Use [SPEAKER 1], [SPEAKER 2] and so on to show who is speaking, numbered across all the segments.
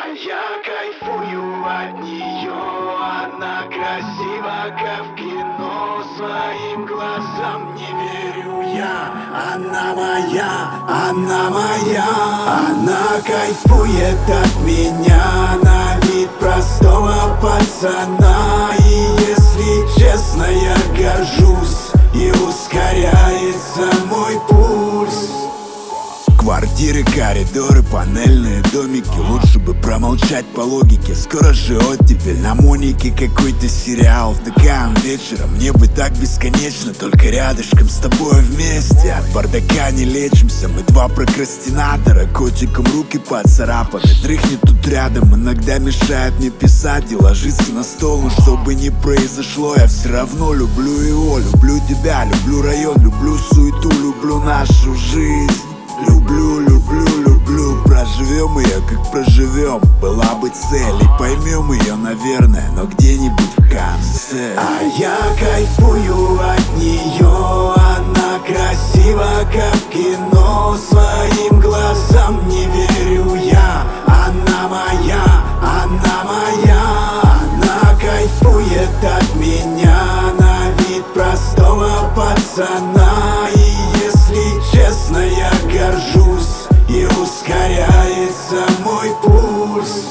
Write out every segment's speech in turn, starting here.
[SPEAKER 1] А я кайфую от нее, она красива, как в кино. Своим глазам не верю я. Она моя, она моя. Она кайфует от меня, на вид простого пацана. И если честно, я горжусь, и ускоряется мой пульс.
[SPEAKER 2] Квартиры, коридоры, панельные домики. Лучше бы промолчать по логике. Скоро же оттепель, на Монике какой-то сериал. Втыкаем вечером, мне бы так бесконечно, только рядышком с тобой вместе. От бардака не лечимся, мы два прокрастинатора. Котиком руки поцарапаны, дрыхнет тут рядом. Иногда мешает мне писать и ложиться на стол. Но что бы ни произошло, я все равно люблю его. Люблю тебя, люблю район, люблю суету, люблю нашу жизнь. Люблю, люблю, люблю. Проживем ее, как проживем. Была бы цель, и поймем ее, наверное, но где-нибудь в конце.
[SPEAKER 1] А я кайфую от нее, она красива, как в кино. Своим глазам не верю я. Она моя, она моя. Она кайфует от меня, на вид простого пацана. И если честно, я горжусь, и ускоряется мой пульс.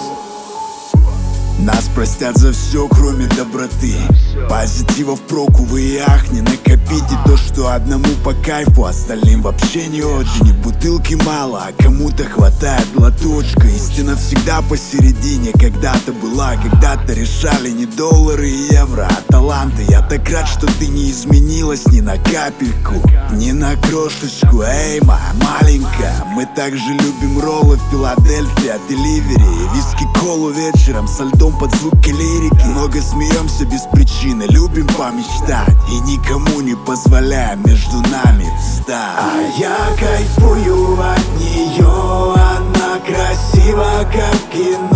[SPEAKER 2] Нас простят за все, кроме доброты. Позитива впроку, вы и ах, не накопите то, что одному по кайфу, остальным вообще не очень. И бутылки мало, а кому-то хватает глоточка. Истина всегда посередине, когда-то была, когда-то решали не доллары и евро, а таланты. Я так рад, что ты не изменилась ни на капельку, ни на крошечку. Эй, моя маленькая, мы также любим роллы в Филадельфии от Деливери и виски-колу вечером со льдом под звуки лирики. Много смеемся без причины, любим помечтать и никому не позволяем между нами встать.
[SPEAKER 1] А я кайфую от нее, она красива, как в кино.